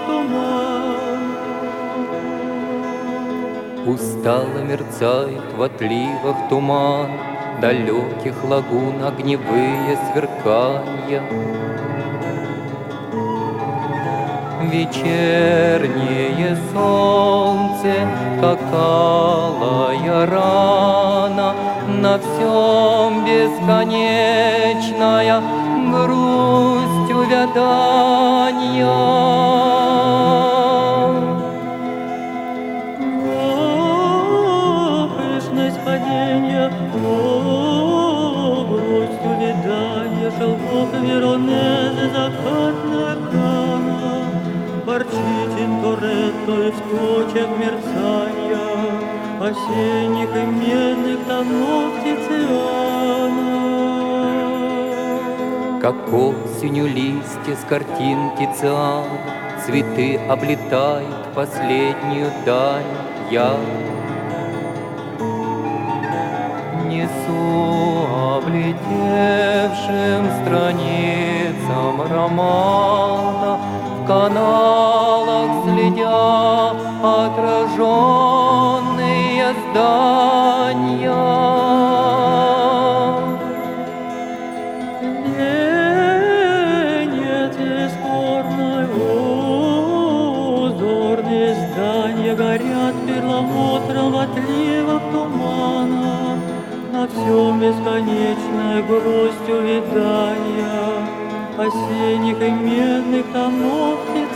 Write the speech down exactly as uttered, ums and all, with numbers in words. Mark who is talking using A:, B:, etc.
A: туман.
B: Устало мерцает в отливах туман, далеких лагун огневые сверканья. Вечернее солнце, как алая рана, на всем бесконечная грусть увяданья.
A: О, пышность падения, о, грусть увяданья, шелков Веронезы, закатная кана, борчит Тинторетто и в тучах мерцанья осенних и медных тонов Тициана.
B: Как осенью листья с картин Тициана, цветы облетают последнюю даль. Я несу облетевшим страницам романа, в каналах следя отраженные здания.
A: Горят перламутром в отливах тумана, на всем бесконечная грусть увядания осенних и медных тонов.